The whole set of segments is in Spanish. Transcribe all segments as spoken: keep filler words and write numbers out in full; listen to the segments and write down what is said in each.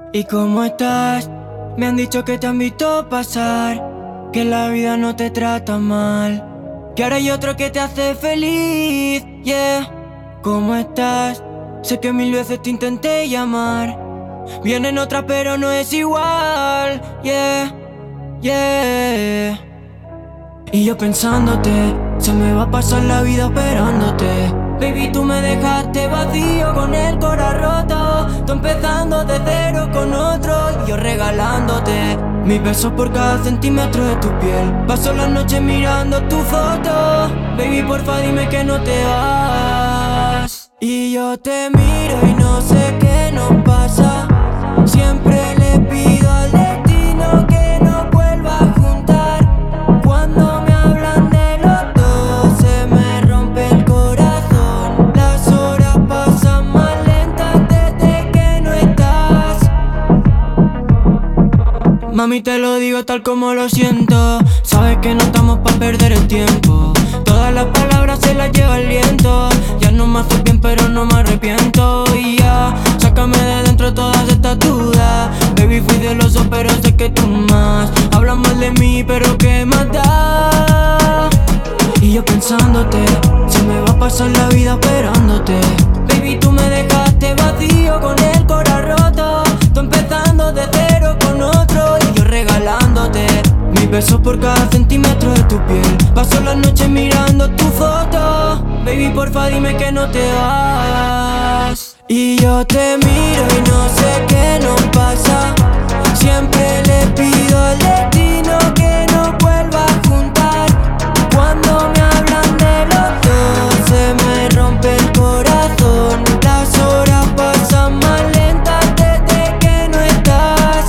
¿Y cómo estás? Me han dicho que te han visto pasar, que la vida no te trata mal, que ahora hay otro que te hace feliz, yeah. ¿Cómo estás? Sé que mil veces te intenté llamar, vienen otras pero no es igual, yeah, yeah. Y yo pensándote, se me va a pasar la vida esperándote. Baby, tú me dejaste vacío con el corazón roto, tú empezando de cero con otro y yo regalándote mis besos por cada centímetro de tu piel. Paso las noches mirando tu foto, baby, porfa dime que no te vas. Y yo te miro y no sé qué nos pasa, siempre le pido al destino que nos vuelva a juntar. Cuando me hablan de los dos se me rompe el corazón, las horas pasan más lentas desde que no estás. Mami, te lo digo tal como lo siento, sabes que no estamos pa' perder el tiempo. Todas las palabras se las lleva el viento, ya no me hace bien pero no me arrepiento. Y ya, sácame de dentro todas estas dudas. Baby, fui celoso pero sé que tú más. Hablas mal de mí pero ¿qué más da? Y yo pensándote, se me va a pasar la vida esperándote. Baby, tú me dejaste vacío con el corazón roto, tú empezando de cero con otro y yo regalándote mis besos por cada centímetro de tu piel. Paso las noches mirando tu foto, baby, porfa dime que no te vas. Y yo te miro y no sé qué nos pasa, siempre le pido al destino que nos vuelva a juntar. Cuando me hablan de los dos se me rompe el corazón, las horas pasan más lentas desde que no estás.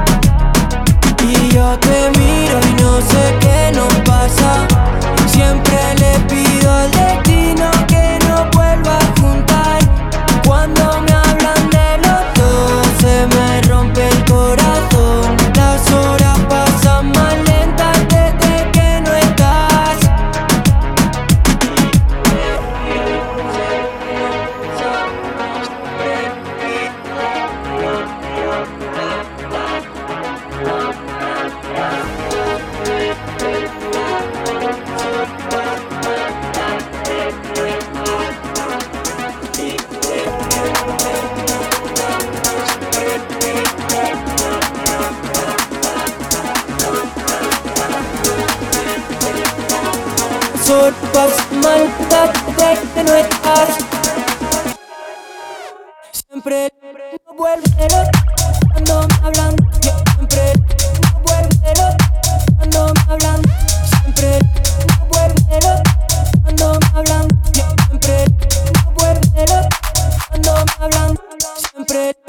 Y yo te miro y no sé qué nos pasa, siempre le pido al destino que nos vuelva a juntar. Cuando me hablan de los dos se me rompe el corazón, las horas pasan más lentas desde que no estás. Sorpas maltas desde que no estás, siempre no vuelve loco cuando me hablan. Yo siempre no vuelve loco cuando me hablan, siempre no vuelve loco cuando me hablan. Yo siempre no vuelve loco cuando me hablan, siempre.